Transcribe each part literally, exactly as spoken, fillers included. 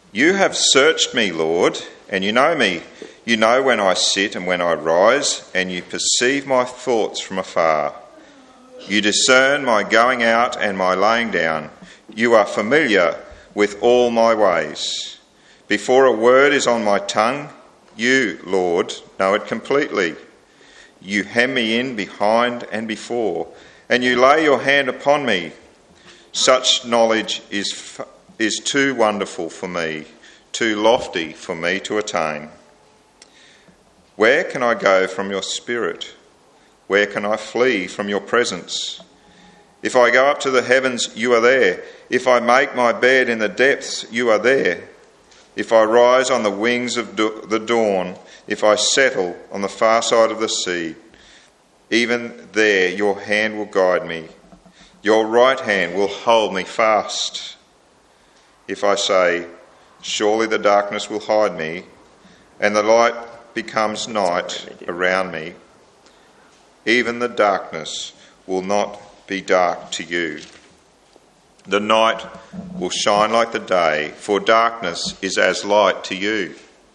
You have searched me, Lord, and you know me. You know when I sit and when I rise, and you perceive my thoughts from afar. You discern my going out and my lying down. You are familiar with all my ways. Before a word is on my tongue, you, Lord, know it completely. You hem me in behind and before, and you lay your hand upon me. Such knowledge is f- is too wonderful for me, too lofty for me to attain. Where can I go from your spirit? Where can I flee from your presence? If I go up to the heavens, you are there. If I make my bed in the depths, you are there. If I rise on the wings of do- the dawn, if I settle on the far side of the sea, even there your hand will guide me. Your right hand will hold me fast. If I say, surely the darkness will hide me, and the light becomes night around me, even the darkness will not be dark to you. The night will shine like the day, for darkness is as light to you.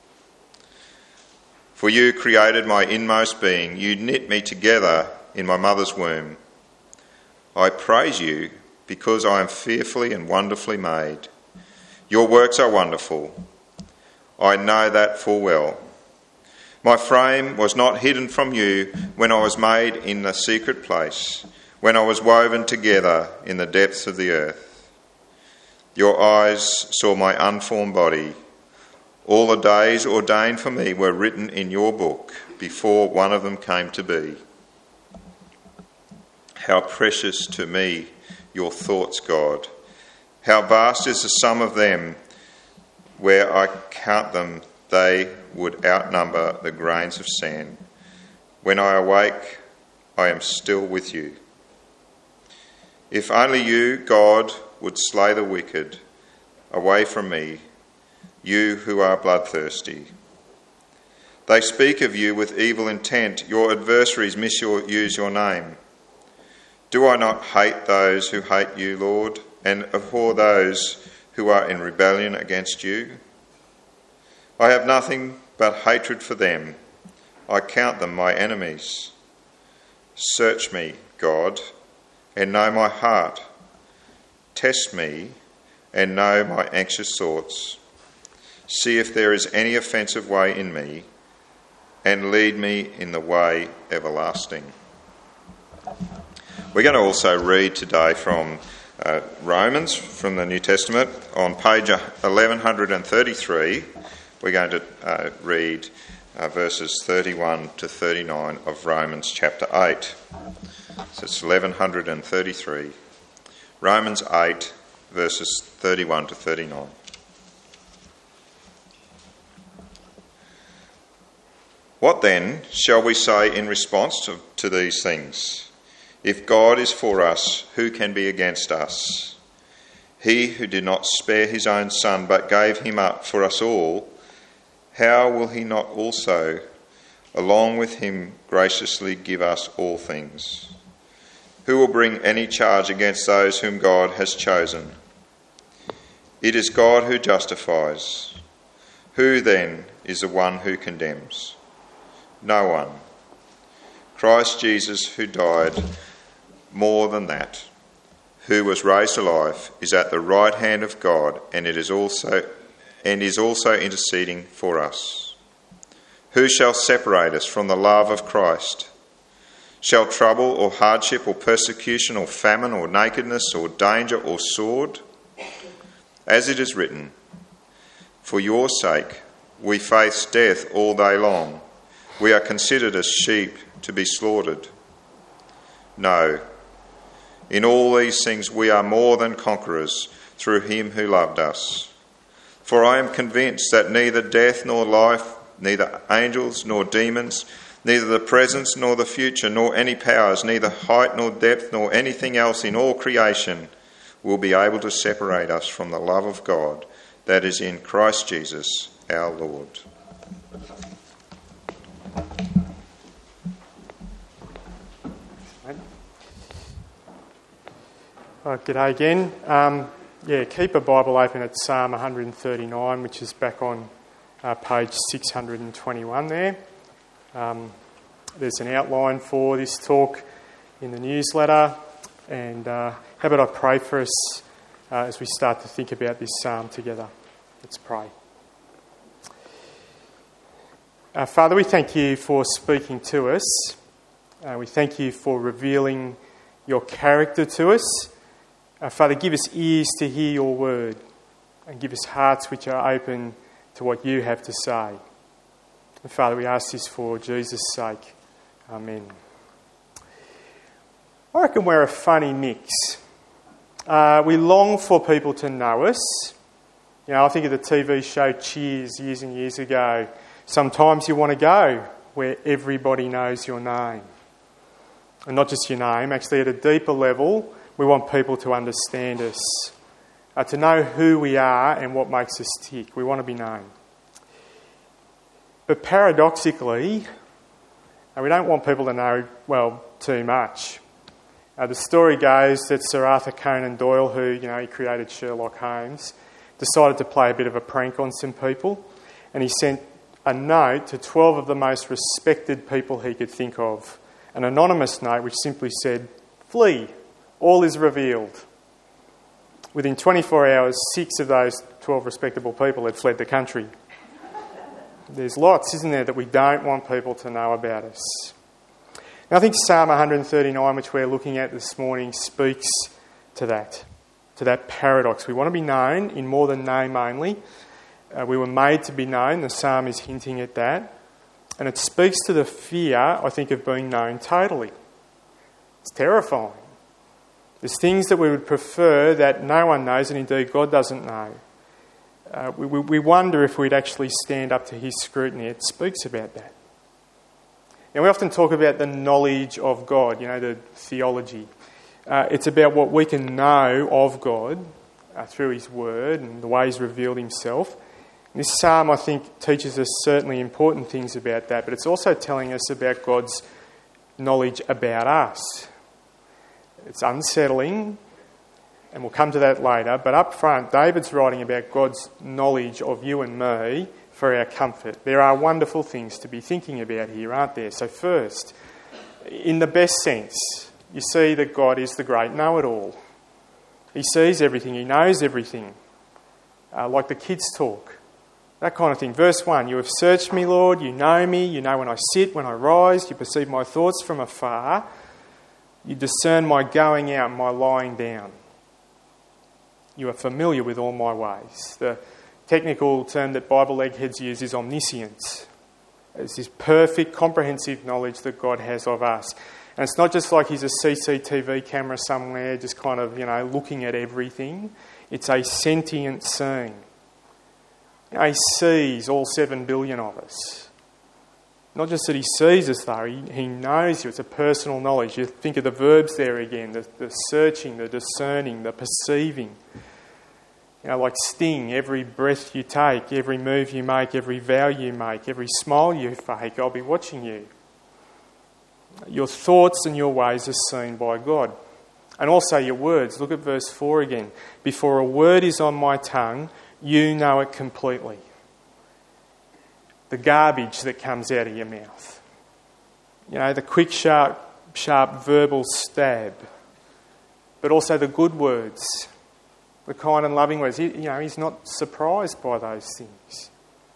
For you created my inmost being, you knit me together in my mother's womb. I praise you because I am fearfully and wonderfully made. Your works are wonderful. I know that full well. My frame was not hidden from you when I was made in the secret place, when I was woven together in the depths of the earth. Your eyes saw my unformed body. All the days ordained for me were written in your book before one of them came to be. How precious to me your thoughts, God. How vast is the sum of them. Where I count them, they would outnumber the grains of sand. When I awake, I am still with you. If only you, God, would slay the wicked away from me, you who are bloodthirsty. They speak of you with evil intent. Your adversaries misuse your name. Do I not hate those who hate you, Lord, and abhor those who are in rebellion against you? I have nothing but hatred for them. I count them my enemies. Search me, God, and know my heart. Test me and know my anxious thoughts. See if there is any offensive way in me, and lead me in the way everlasting. We're going to also read today from uh, Romans, from the New Testament. On page eleven thirty-three, we're going to uh, read uh, verses thirty-one to thirty-nine of Romans chapter eight. So it's eleven thirty-three. Romans eight, verses thirty-one to thirty-nine. What then shall we say in response to, to these things? If God is for us, who can be against us? He who did not spare his own son, but gave him up for us all, how will he not also, along with him, graciously give us all things? Who will bring any charge against those whom God has chosen? It is God who justifies. Who then is the one who condemns? No one. Christ Jesus, who died, more than that, who was raised alive, is at the right hand of God, and it is also and is also interceding for us. Who shall separate us from the love of Christ? Shall trouble or hardship or persecution or famine or nakedness or danger or sword? As it is written, for your sake we face death all day long. We are considered as sheep to be slaughtered. No, in all these things we are more than conquerors through him who loved us. For I am convinced that neither death nor life, neither angels nor demons, neither the present nor the future, nor any powers, neither height nor depth, nor anything else in all creation will be able to separate us from the love of God that is in Christ Jesus our Lord. Right, g'day again. Um, Yeah, keep a Bible open at Psalm one thirty-nine, which is back on uh, page six hundred twenty-one there. Um, there's an outline for this talk in the newsletter. And uh, how about I pray for us uh, as we start to think about this psalm together. Let's pray. Uh, Father, we thank you for speaking to us. Uh, we thank you for revealing your character to us. Uh, Father, give us ears to hear your word and give us hearts which are open to what you have to say. And Father, we ask this for Jesus' sake. Amen. I reckon we're a funny mix. Uh, we long for people to know us. You know, I think of the T V show Cheers years and years ago. Sometimes you want to go where everybody knows your name. And not just your name, actually at a deeper level, we want people to understand us, uh, to know who we are and what makes us tick. We want to be known. But paradoxically, uh, we don't want people to know, well, too much. Uh, the story goes that Sir Arthur Conan Doyle, who, you know, he created Sherlock Holmes, decided to play a bit of a prank on some people, and he sent a note to twelve of the most respected people he could think of. An anonymous note which simply said, "Flee, all is revealed." Within twenty-four hours, six of those twelve respectable people had fled the country. There's lots, isn't there, that we don't want people to know about us. Now, I think Psalm one thirty-nine, which we're looking at this morning, speaks to that, to that paradox. We want to be known in more than name only. Uh, we were made to be known. The psalm is hinting at that. And it speaks to the fear, I think, of being known totally. It's terrifying. There's things that we would prefer that no one knows, and indeed God doesn't know. Uh, we, we wonder if we'd actually stand up to his scrutiny. It speaks about that. Now, we often talk about the knowledge of God, you know, the theology. Uh, it's about what we can know of God uh, through his word and the way he's revealed himself. This psalm, I think, teaches us certainly important things about that, but it's also telling us about God's knowledge about us. It's unsettling, and we'll come to that later, but up front, David's writing about God's knowledge of you and me for our comfort. There are wonderful things to be thinking about here, aren't there? So first, in the best sense, you see that God is the great know-it-all. He sees everything, he knows everything, uh, like the kids talk. That kind of thing. Verse one, "You have searched me, Lord, you know me, you know when I sit, when I rise, you perceive my thoughts from afar, you discern my going out and my lying down. You are familiar with all my ways." The technical term that Bible eggheads use is omniscience. It's this perfect, comprehensive knowledge that God has of us. And it's not just like he's a C C T V camera somewhere just kind of, you know, looking at everything. It's a sentient seeing. He sees all seven billion of us. Not just that he sees us though, he, he knows you. It's a personal knowledge. You think of the verbs there again, the, the searching, the discerning, the perceiving. You know, like sting, every breath you take, every move you make, every vow you make, every smile you fake, I'll be watching you. Your thoughts and your ways are seen by God. And also your words. Look at verse four again. "Before a word is on my tongue, you know it completely." The garbage that comes out of your mouth. You know, the quick, sharp, sharp verbal stab. But also the good words. The kind and loving words. He, you know, he's not surprised by those things.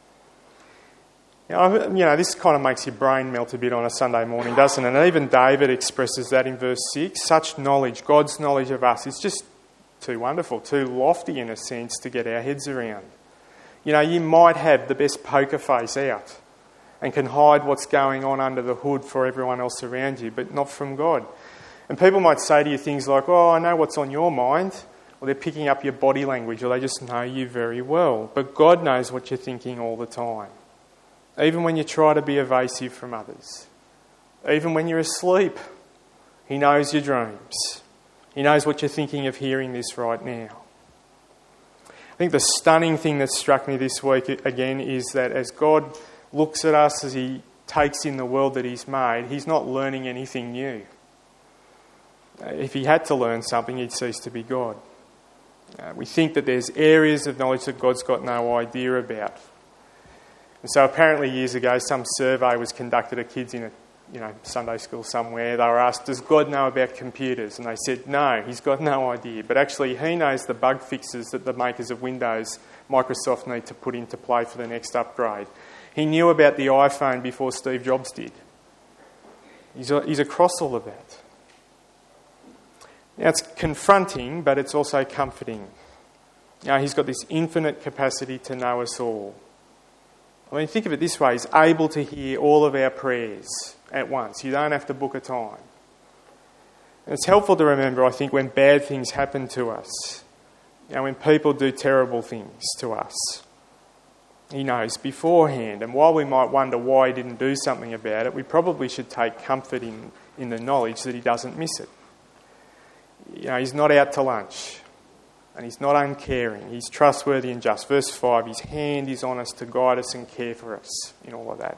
You know, you know, this kind of makes your brain melt a bit on a Sunday morning, doesn't it? And even David expresses that in verse six. Such knowledge, God's knowledge of us, is just too wonderful, too lofty in a sense to get our heads around. You know, you might have the best poker face out and can hide what's going on under the hood for everyone else around you, but not from God. And people might say to you things like, "Oh, I know what's on your mind," or they're picking up your body language, or they just know you very well. But God knows what you're thinking all the time. Even when you try to be evasive from others. Even when you're asleep, he knows your dreams. He knows what you're thinking of hearing this right now. I think the stunning thing that struck me this week again is that as God looks at us, as he takes in the world that he's made, he's not learning anything new. If he had to learn something, he'd cease to be God. Uh, we think that there's areas of knowledge that God's got no idea about. And so apparently years ago, some survey was conducted of kids in a you know, Sunday school somewhere. They were asked, does God know about computers? And they said, no, he's got no idea. But actually, he knows the bug fixes that the makers of Windows, Microsoft, need to put into play for the next upgrade. He knew about the iPhone before Steve Jobs did. He's, he's across all of that. Now, it's confronting, but it's also comforting. Now, he's got this infinite capacity to know us all. I mean, think of it this way. He's able to hear all of our prayers at once. You don't have to book a time. And it's helpful to remember, I think, when bad things happen to us, you know, when people do terrible things to us, he knows beforehand. And while we might wonder why he didn't do something about it, we probably should take comfort in, in the knowledge that he doesn't miss it. You know, he's not out to lunch. And he's not uncaring. He's trustworthy and just. Verse five, his hand is on us to guide us and care for us in all of that.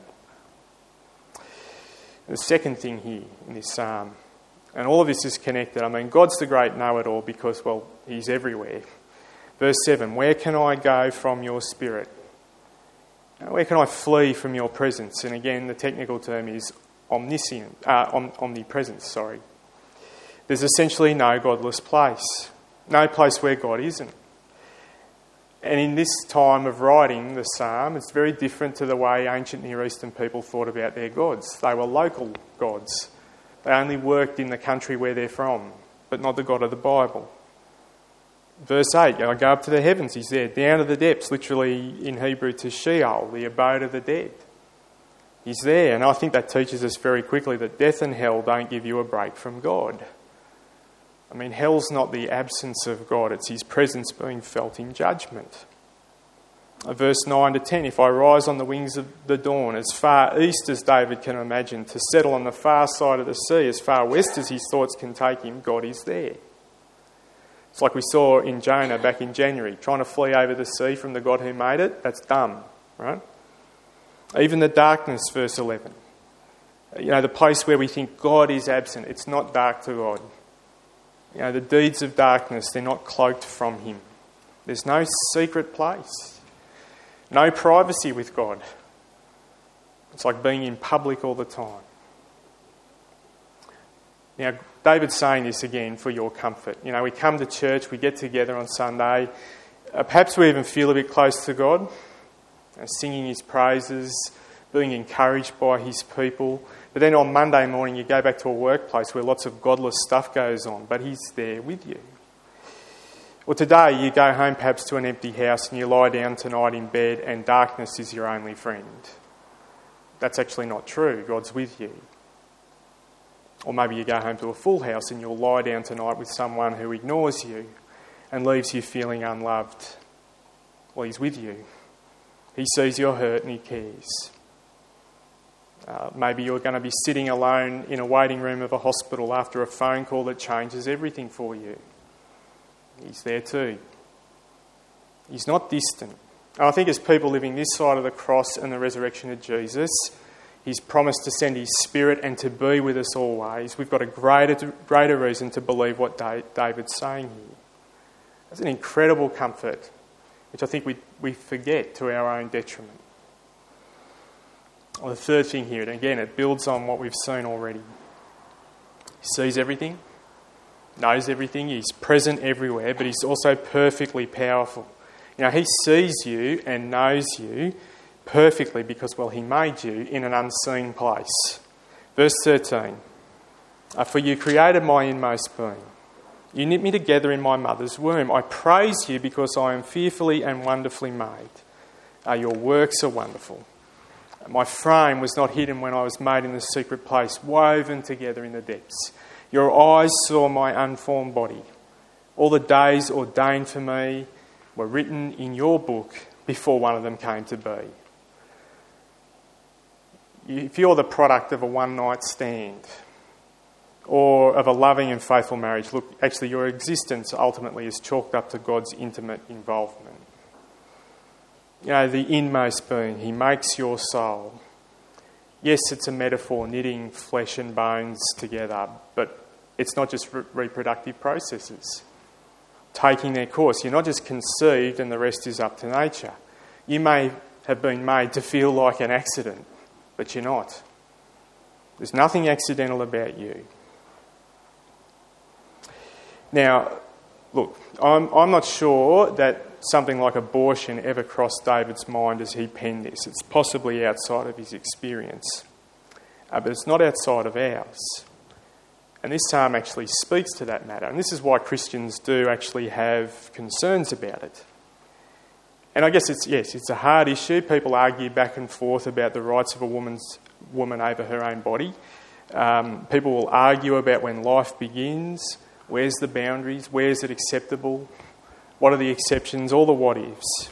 The second thing here in this psalm, and all of this is connected. I mean, God's the great know-it-all because, well, he's everywhere. Verse seven, where can I go from your spirit? Where can I flee from your presence? And again, the technical term is omniscient, uh, om- omnipresence, sorry. There's essentially no godless place. No place where God isn't. And in this time of writing the psalm, it's very different to the way ancient Near Eastern people thought about their gods. They were local gods. They only worked in the country where they're from, but not the God of the Bible. Verse eight, I go up to the heavens, he's there. Down to the depths, literally in Hebrew to Sheol, the abode of the dead. He's there, and I think that teaches us very quickly that death and hell don't give you a break from God. I mean, hell's not the absence of God, it's his presence being felt in judgment. Verse nine to ten, if I rise on the wings of the dawn, as far east as David can imagine, to settle on the far side of the sea, as far west as his thoughts can take him, God is there. It's like we saw in Jonah back in January, trying to flee over the sea from the God who made it, that's dumb, right? Even the darkness, verse eleven. You know, the place where we think God is absent, it's not dark to God. You know, the deeds of darkness, they're not cloaked from him. There's no secret place. No privacy with God. It's like being in public all the time. Now, David's saying this again for your comfort. You know, we come to church, we get together on Sunday. Uh, perhaps we even feel a bit close to God, uh, singing his praises, being encouraged by his people. But then on Monday morning you go back to a workplace where lots of godless stuff goes on, but he's there with you. Or today you go home perhaps to an empty house and you lie down tonight in bed and darkness is your only friend. That's actually not true. God's with you. Or maybe you go home to a full house and you'll lie down tonight with someone who ignores you and leaves you feeling unloved. Well, he's with you. He sees your hurt and he cares. Uh, maybe you're going to be sitting alone in a waiting room of a hospital after a phone call that changes everything for you. He's there too. He's not distant. And I think as people living this side of the cross and the resurrection of Jesus, he's promised to send his Spirit and to be with us always. We've got a greater, greater reason to believe what David's saying here. That's an incredible comfort, which I think we, we forget to our own detriment. Well, the third thing here, and again, it builds on what we've seen already. He sees everything, knows everything, he's present everywhere, but he's also perfectly powerful. You know, he sees you and knows you perfectly because, well, he made you in an unseen place. Verse thirteen, for you created my inmost being. You knit me together in my mother's womb. I praise you because I am fearfully and wonderfully made. Uh, your works are wonderful. My frame was not hidden when I was made in the secret place, woven together in the depths. Your eyes saw my unformed body. All the days ordained for me were written in your book before one of them came to be. If you're the product of a one-night stand or of a loving and faithful marriage, look, actually your existence ultimately is chalked up to God's intimate involvement. You know, the inmost being, he makes your soul. Yes, it's a metaphor, knitting flesh and bones together, but it's not just re- reproductive processes. taking their course. You're not just conceived and the rest is up to nature. You may have been made to feel like an accident, but you're not. There's nothing accidental about you. Now, look, I'm, I'm not sure that something like abortion ever crossed David's mind as he penned this. It's possibly outside of his experience, uh, but it's not outside of ours. And this psalm actually speaks to that matter. And this is why Christians do actually have concerns about it. And I guess it's, yes, it's a hard issue. People argue back and forth about the rights of a woman's woman over her own body. Um, people will argue about when life begins, where's the boundaries, where's it acceptable, what are the exceptions, all the what-ifs.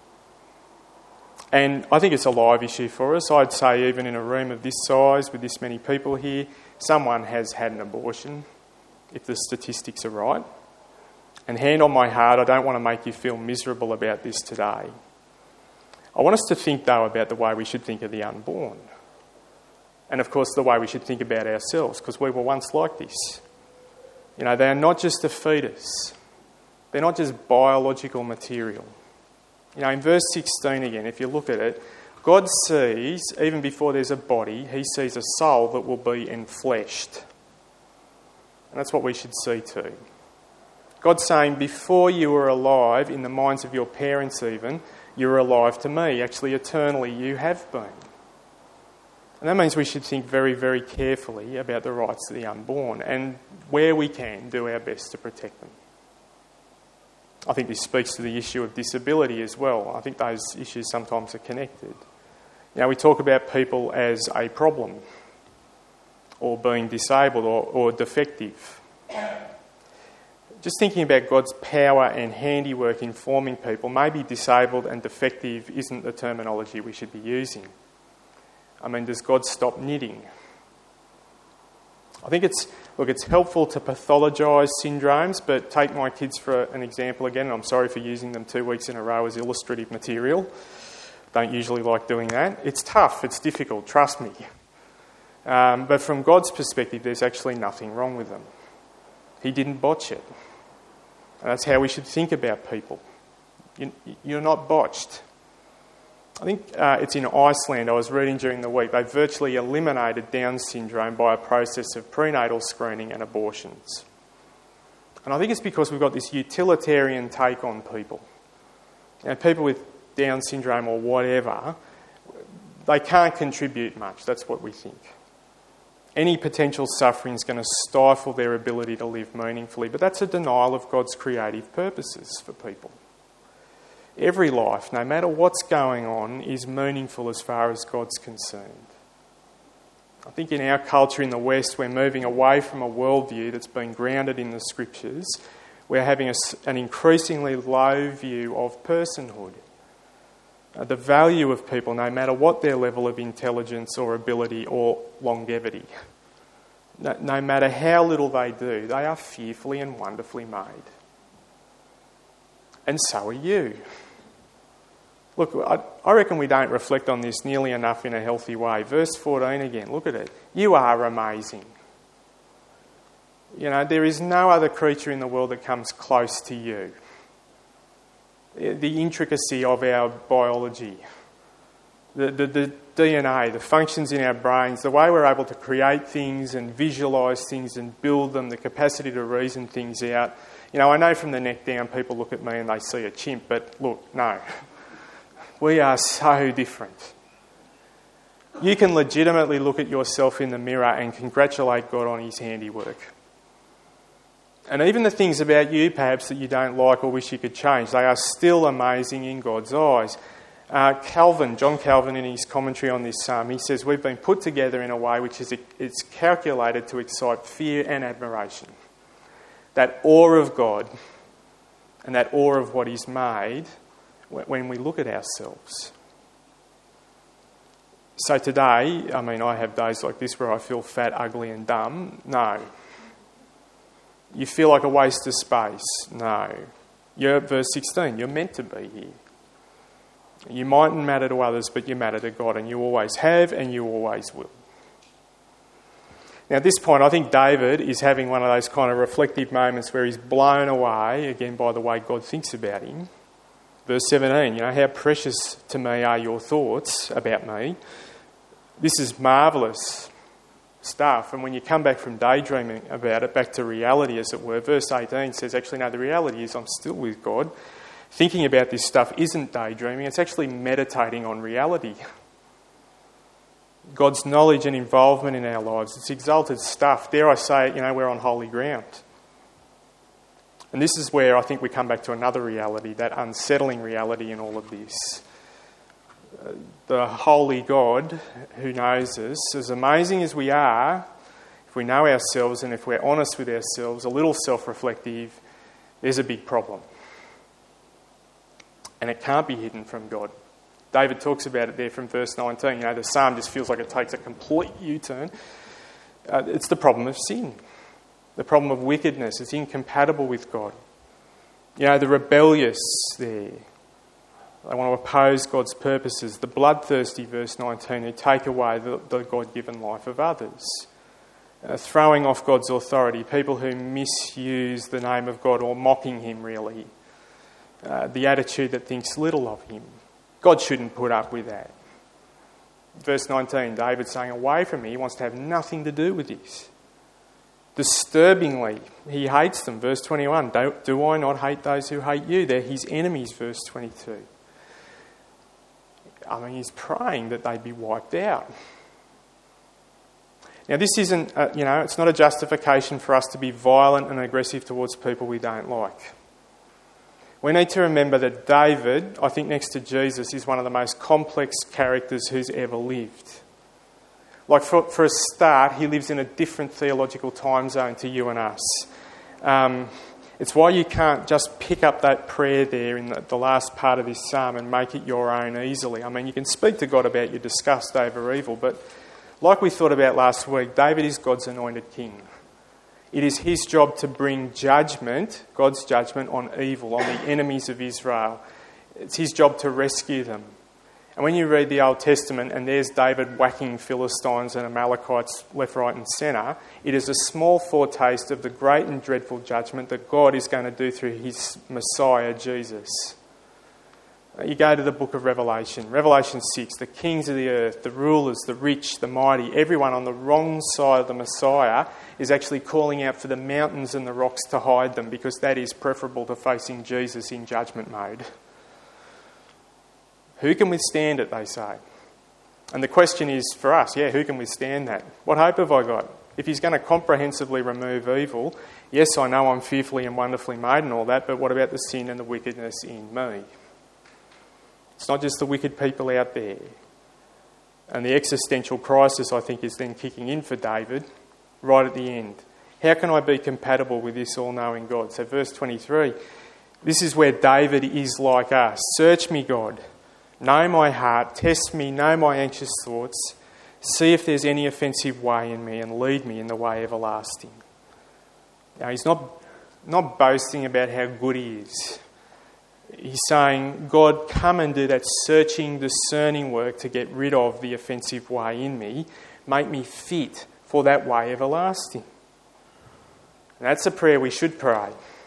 And I think it's a live issue for us. I'd say even in a room of this size, with this many people here, someone has had an abortion, if the statistics are right. And hand on my heart, I don't want to make you feel miserable about this today. I want us to think, though, about the way we should think of the unborn. And, of course, the way we should think about ourselves, because we were once like this. You know, they are not just a fetus. They're not just biological material. You know, in verse sixteen again, if you look at it, God sees, even before there's a body, he sees a soul that will be enfleshed. And that's what we should see too. God's saying, before you were alive, in the minds of your parents even, you were alive to me. Actually, eternally, you have been. And that means we should think very, very carefully about the rights of the unborn and, where we can, do our best to protect them. I think this speaks to the issue of disability as well. I think those issues sometimes are connected. Now, we talk about people as a problem, or being disabled, or, or defective. Just thinking about God's power and handiwork in forming people, maybe disabled and defective isn't the terminology we should be using. I mean, does God stop knitting? I think it's, look, it's helpful to pathologise syndromes, but take my kids for an example again, and I'm sorry for using them two weeks in a row as illustrative material. Don't usually like doing that. It's tough, it's difficult, trust me. Um, but from God's perspective, there's actually nothing wrong with them. He didn't botch it. And that's how we should think about people. You, you're not botched. I think uh, it's in Iceland, I was reading during the week, they virtually eliminated Down syndrome by a process of prenatal screening and abortions. And I think it's because we've got this utilitarian take on people. You know, people with Down syndrome or whatever, they can't contribute much, that's what we think. Any potential suffering is going to stifle their ability to live meaningfully, but that's a denial of God's creative purposes for people. Every life, no matter what's going on, is meaningful as far as God's concerned. I think in our culture in the West, we're moving away from a worldview that's been grounded in the Scriptures. We're having a, an increasingly low view of personhood. Uh, the value of people, no matter what their level of intelligence or ability or longevity. No, no matter how little they do, they are fearfully and wonderfully made. And so are you. Look, I, I reckon we don't reflect on this nearly enough in a healthy way. Verse fourteen again, look at it. You are amazing. You know, there is no other creature in the world that comes close to you. The intricacy of our biology, the, the, the D N A, the functions in our brains, the way we're able to create things and visualise things and build them, the capacity to reason things out. You know, I know from the neck down people look at me and they see a chimp, but look, no. We are so different. You can legitimately look at yourself in the mirror and congratulate God on his handiwork. And even the things about you, perhaps, that you don't like or wish you could change, they are still amazing in God's eyes. Uh, Calvin, John Calvin, in his commentary on this psalm, he says, we've been put together in a way which is it's calculated to excite fear and admiration. That awe of God and that awe of what he's made when we look at ourselves. So today, I mean, I have days like this where I feel fat, ugly and dumb. No. You feel like a waste of space. No. You're, verse sixteen, you're meant to be here. You mightn't matter to others, but you matter to God, and you always have and you always will. Now, at this point, I think David is having one of those kind of reflective moments where he's blown away, again, by the way God thinks about him. Verse seventeen, you know, how precious to me are your thoughts about me. This is marvellous stuff. And when you come back from daydreaming about it, back to reality, as it were, verse eighteen says, actually, no, the reality is I'm still with God. Thinking about this stuff isn't daydreaming, it's actually meditating on reality. God's knowledge and involvement in our lives, it's exalted stuff. Dare I say it, you know, we're on holy ground. And this is where I think we come back to another reality, that unsettling reality in all of this. Uh, the holy God who knows us, as amazing as we are, if we know ourselves and if we're honest with ourselves, a little self-reflective, there's a big problem. And it can't be hidden from God. David talks about it there from verse nineteen. You know, the psalm just feels like it takes a complete U-turn. Uh, it's the problem of sin. The problem of wickedness. It's incompatible with God. You know, the rebellious there. They want to oppose God's purposes. The bloodthirsty, verse nineteen, who take away the, the God-given life of others. Uh, throwing off God's authority. People who misuse the name of God or mocking him, really. Uh, the attitude that thinks little of him. God shouldn't put up with that. Verse nineteen, David's saying, away from me, he wants to have nothing to do with this. Disturbingly, he hates them. Verse twenty-one, do, do I not hate those who hate you? They're his enemies, verse twenty-two. I mean, he's praying that they be wiped out. Now, this isn't, uh, you know, it's not a justification for us to be violent and aggressive towards people we don't like. We need to remember that David, I think next to Jesus, is one of the most complex characters who's ever lived. Like, for, for a start, he lives in a different theological time zone to you and us. Um, it's why you can't just pick up that prayer there in the, the last part of this psalm and make it your own easily. I mean, you can speak to God about your disgust over evil, but like we thought about last week, David is God's anointed king. It is his job to bring judgment, God's judgment, on evil, on the enemies of Israel. It's his job to rescue them. And when you read the Old Testament and there's David whacking Philistines and Amalekites left, right and centre, it is a small foretaste of the great and dreadful judgment that God is going to do through his Messiah, Jesus. You go to the book of Revelation, Revelation six, the kings of the earth, the rulers, the rich, the mighty, everyone on the wrong side of the Messiah is actually calling out for the mountains and the rocks to hide them, because that is preferable to facing Jesus in judgment mode. Who can withstand it, they say. And the question is for us, yeah, who can withstand that? What hope have I got? If he's going to comprehensively remove evil, yes, I know I'm fearfully and wonderfully made and all that, but what about the sin and the wickedness in me? It's not just the wicked people out there. And the existential crisis, I think, is then kicking in for David right at the end. How can I be compatible with this all-knowing God? So verse twenty-three, this is where David is like us. Search me, God. Know my heart. Test me. Know my anxious thoughts. See if there's any offensive way in me and lead me in the way everlasting. Now, he's not, not boasting about how good he is. He's saying, God, come and do that searching, discerning work to get rid of the offensive way in me. Make me fit for that way everlasting. And that's a prayer we should pray.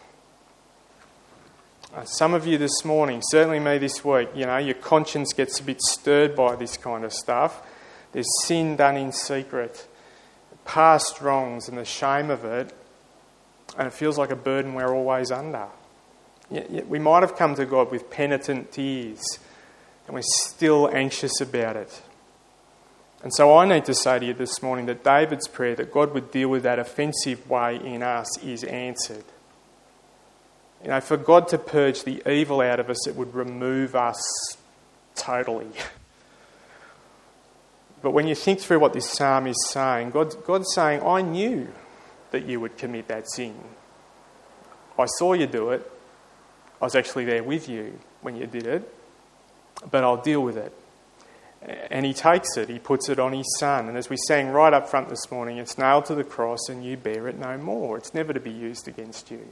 Uh, some of you this morning, certainly me this week, you know, your conscience gets a bit stirred by this kind of stuff. There's sin done in secret, past wrongs and the shame of it, and it feels like a burden we're always under. We might have come to God with penitent tears and we're still anxious about it. And so I need to say to you this morning that David's prayer that God would deal with that offensive way in us is answered. You know, for God to purge the evil out of us, it would remove us totally. But when you think through what this psalm is saying, God, God's saying, I knew that you would commit that sin. I saw you do it. I was actually there with you when you did it, but I'll deal with it. And he takes it, he puts it on his son. And as we sang right up front this morning, it's nailed to the cross and you bear it no more. It's never to be used against you.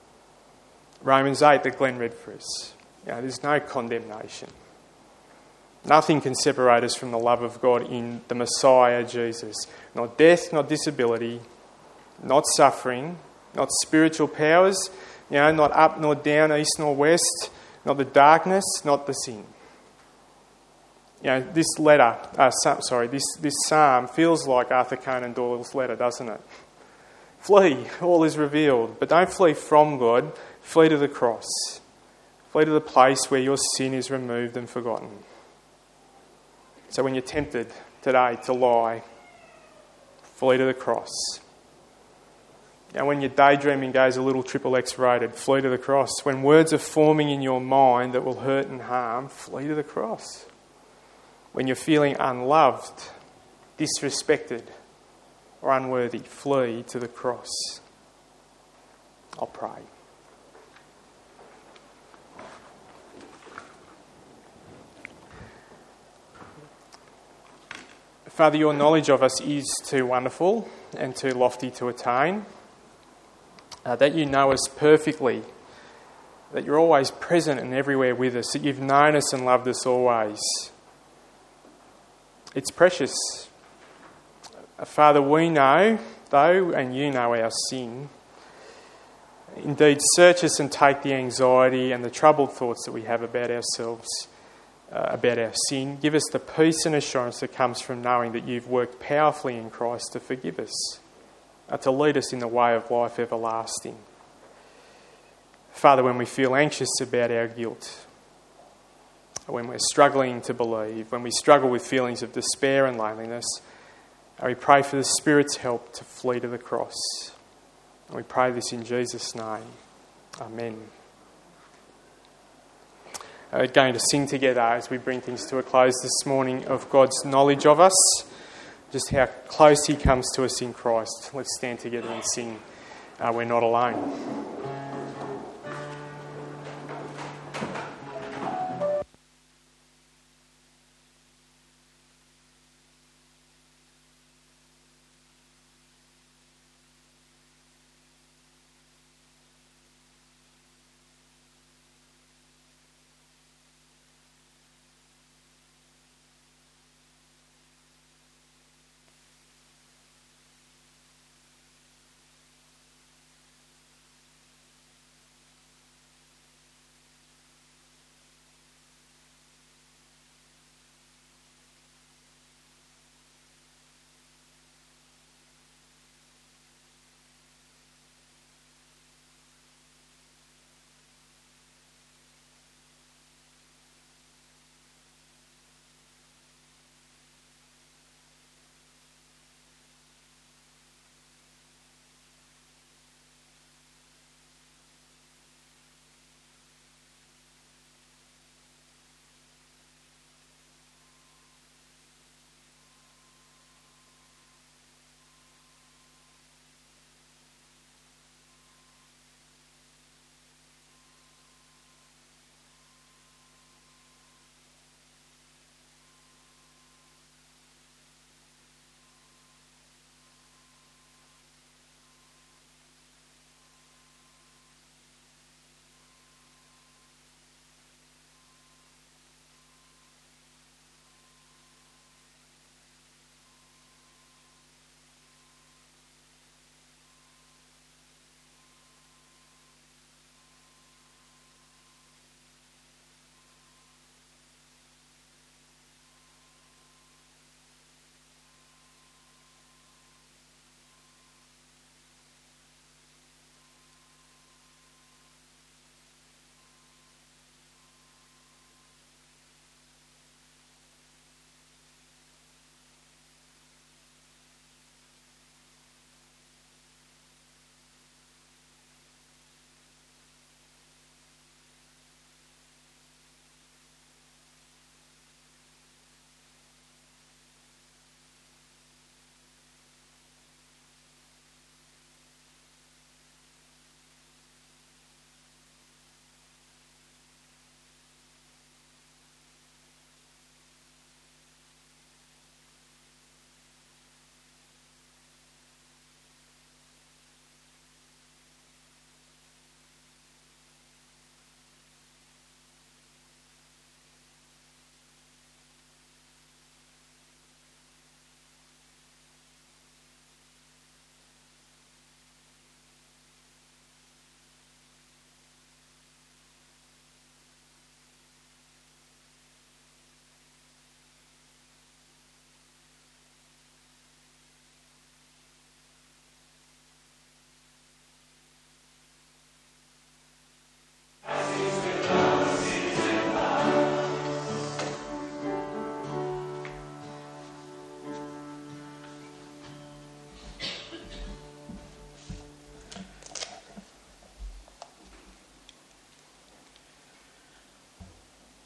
Romans eight that Glenn read for us. You know, there's no condemnation. Nothing can separate us from the love of God in the Messiah, Jesus. Not death, not disability, not suffering, not spiritual powers, you know, not up nor down, east nor west, not the darkness, not the sin. You know, this letter, uh, sorry, this, this psalm feels like Arthur Conan Doyle's letter, doesn't it? Flee, all is revealed. But don't flee from God, flee to the cross. Flee to the place where your sin is removed and forgotten. So when you're tempted today to lie, flee to the cross. And when your daydreaming goes a little triple X rated, flee to the cross. When words are forming in your mind that will hurt and harm, flee to the cross. When you're feeling unloved, disrespected, or unworthy, flee to the cross. I'll pray. Father, your knowledge of us is too wonderful and too lofty to attain. Uh, that you know us perfectly, that you're always present and everywhere with us, that you've known us and loved us always. It's precious. Uh, Father, we know, though, and you know our sin. Indeed, search us and take the anxiety and the troubled thoughts that we have about ourselves, uh, about our sin. Give us the peace and assurance that comes from knowing that you've worked powerfully in Christ to forgive us, uh, to lead us in the way of life everlasting. Father, when we feel anxious about our guilt, when we're struggling to believe, when we struggle with feelings of despair and loneliness, we pray for the Spirit's help to flee to the cross. And we pray this in Jesus' name. Amen. We're going to sing together as we bring things to a close this morning of God's knowledge of us, just how close he comes to us in Christ. Let's stand together and sing uh, We're Not Alone.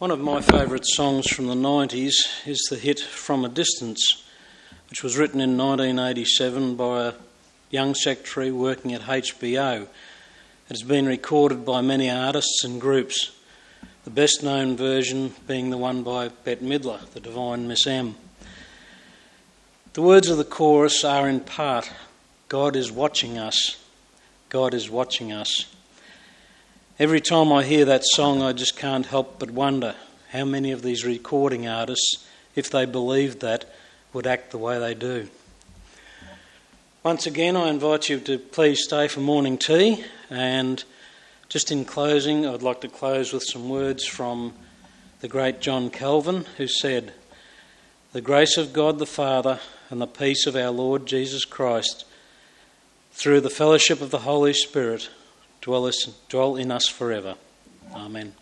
One of my favourite songs from the nineties is the hit From a Distance, which was written in nineteen eighty-seven by a young secretary working at H B O. It has been recorded by many artists and groups, the best known version being the one by Bette Midler, The Divine Miss M. The words of the chorus are in part, God is watching us, God is watching us. Every time I hear that song, I just can't help but wonder how many of these recording artists, if they believed that, would act the way they do. Once again, I invite you to please stay for morning tea, and just in closing, I'd like to close with some words from the great John Calvin, who said, "The grace of God the Father and the peace of our Lord Jesus Christ, through the fellowship of the Holy Spirit, dwell, us, dwell in us forever. Amen."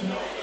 not